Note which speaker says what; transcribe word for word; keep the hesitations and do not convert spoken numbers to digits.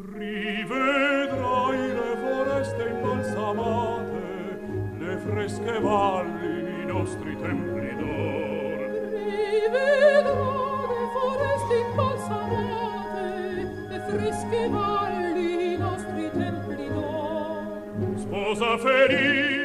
Speaker 1: Rivedrai le foreste imbalsamate, le fresche valli, i nostri templi d'or.
Speaker 2: Rivedrai le foreste imbalsamate, le fresche valli, i nostri templi d'or.
Speaker 1: Sposa felice